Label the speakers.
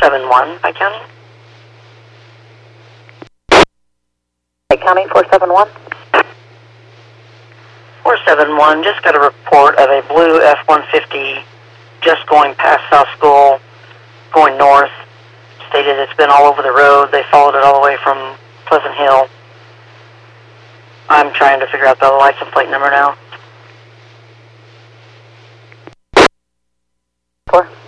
Speaker 1: 471 by county.
Speaker 2: By county, 471.
Speaker 1: 471, just got a report of a blue F-150 just going past South School, going north. Stated it's been all over the road. They followed it all the way from Pleasant Hill. I'm trying to figure out the license plate number now.
Speaker 2: 4.